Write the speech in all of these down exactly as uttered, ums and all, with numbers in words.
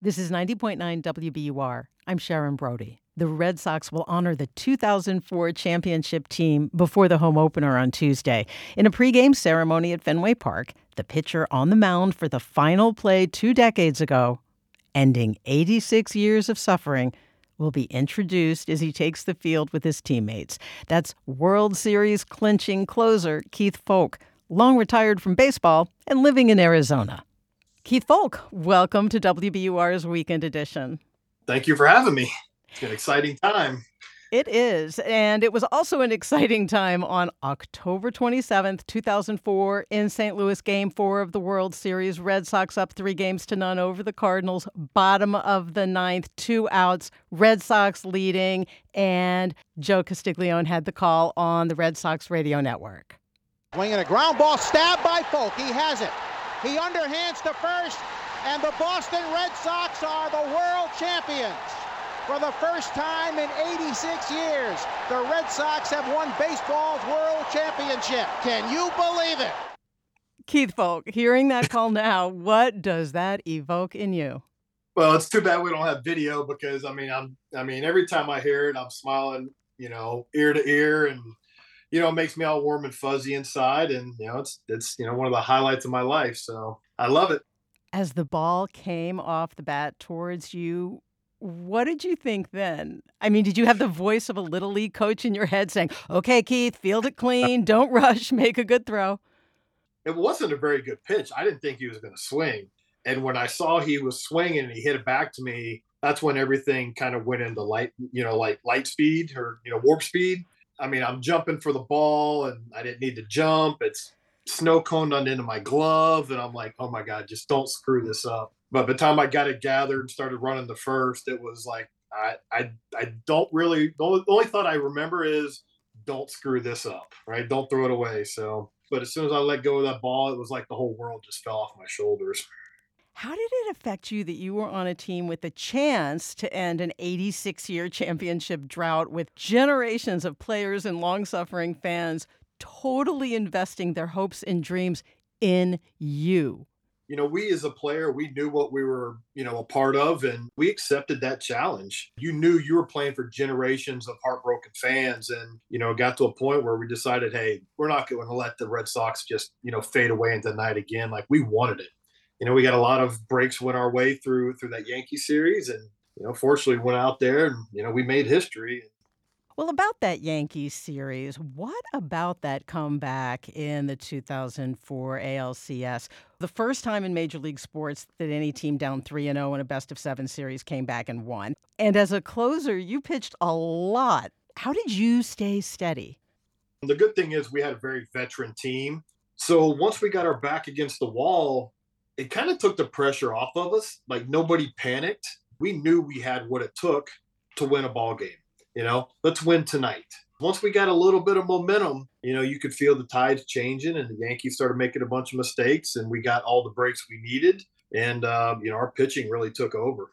This is ninety point nine W B U R. I'm Sharon Brody. The Red Sox will honor the two thousand four championship team before the home opener on Tuesday. In a pregame ceremony at Fenway Park, the pitcher on the mound for the final play two decades ago, ending eighty-six years of suffering, will be introduced as he takes the field with his teammates. That's World Series clinching closer Keith Foulke, long retired from baseball and living in Arizona. Keith Foulke, welcome to W B U R's Weekend Edition. Thank you for having me. It's an exciting time. It is, and it was also an exciting time on October twenty-seventh, two thousand four, in Saint Louis, Game four of the World Series. Red Sox up three games to none over the Cardinals. Bottom of the ninth, two outs, Red Sox leading, and Joe Castiglione had the call on the Red Sox radio network. Swinging a ground ball, stabbed by Foulke. He has it. He underhands to first, and the Boston Red Sox are the world champions. For the first time in eighty-six years, the Red Sox have won baseball's world championship. Can you believe it? Keith Foulke, hearing that call now, what does that evoke in you? Well, it's too bad we don't have video because, I mean, I'm, I mean, every time I hear it, I'm smiling, you know, ear to ear, and, you know, it makes me all warm and fuzzy inside. And, you know, it's, it's, you know, one of the highlights of my life. So I love it. As the ball came off the bat towards you, what did you think then? I mean, did you have the voice of a Little League coach in your head saying, okay, Keith, field it clean, don't rush, make a good throw? It wasn't a very good pitch. I didn't think he was going to swing. And when I saw he was swinging and he hit it back to me, that's when everything kind of went into light, you know, like light speed or, you know, warp speed. I mean, I'm jumping for the ball and I didn't need to jump. It's snow coned on into my glove. And I'm like, oh my God, just don't screw this up. But by the time I got it gathered and started running the first, it was like, I I, I don't really, the only, the only thought I remember is don't screw this up, right? Don't throw it away. So, but as soon as I let go of that ball, it was like the whole world just fell off my shoulders. How did it affect you that you were on a team with a chance to end an eighty-six-year championship drought with generations of players and long-suffering fans totally investing their hopes and dreams in you? You know, we as a player, we knew what we were, you know, a part of, and we accepted that challenge. You knew you were playing for generations of heartbroken fans. And, you know, it got to a point where we decided, hey, we're not going to let the Red Sox just, you know, fade away into the night again. Like, we wanted it. You know, we got a lot of breaks went our way through through that Yankee series. And, you know, fortunately went out there and, you know, we made history. Well, about that Yankees series, what about that comeback in the two thousand four A L C S? The first time in Major League Sports that any team down three and oh in a best-of-seven series came back and won. And as a closer, you pitched a lot. How did you stay steady? The good thing is we had a very veteran team. So once we got our back against the wall, it kind of took the pressure off of us. Like, nobody panicked. We knew we had what it took to win a ball game. You know, let's win tonight. Once we got a little bit of momentum, you know, you could feel the tides changing, and the Yankees started making a bunch of mistakes, and we got all the breaks we needed. And, uh, you know, our pitching really took over.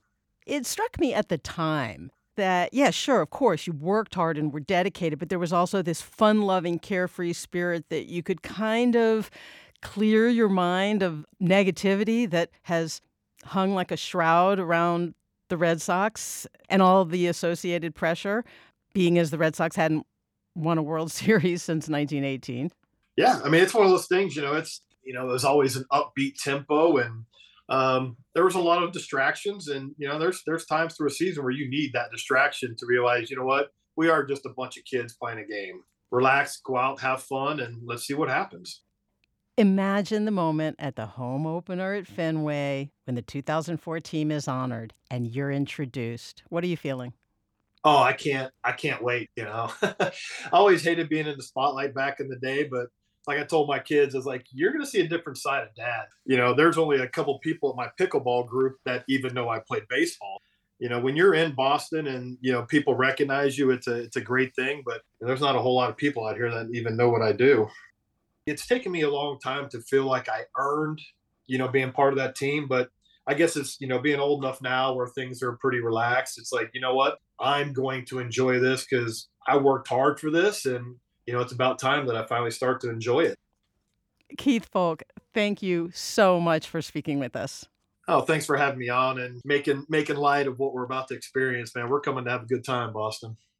It struck me at the time that, yeah, sure, of course, you worked hard and were dedicated, but there was also this fun-loving, carefree spirit that you could kind of clear your mind of negativity that has hung like a shroud around the Red Sox and all the associated pressure, being as the Red Sox hadn't won a World Series since nineteen eighteen. Yeah, I mean, it's one of those things, you know, it's, you know, there's always an upbeat tempo, and um, there was a lot of distractions. And, you know, there's there's times through a season where you need that distraction to realize, you know what, we are just a bunch of kids playing a game. Relax, go out, have fun, and let's see what happens. Imagine the moment at the home opener at Fenway when the two thousand four team is honored and you're introduced. What are you feeling? Oh, I can't, I can't wait. You know, I always hated being in the spotlight back in the day, but like I told my kids, I was like, you're going to see a different side of Dad. You know, there's only a couple people at my pickleball group that even know I played baseball. You know, when you're in Boston and, you know, people recognize you, it's a, it's a great thing, but there's not a whole lot of people out here that even know what I do. It's taken me a long time to feel like I earned, you know, being part of that team. But I guess it's, you know, being old enough now where things are pretty relaxed. It's like, you know what, I'm going to enjoy this because I worked hard for this. And, you know, it's about time that I finally start to enjoy it. Keith Foulke, thank you so much for speaking with us. Oh, thanks for having me on and making making light of what we're about to experience, man. We're coming to have a good time, Boston.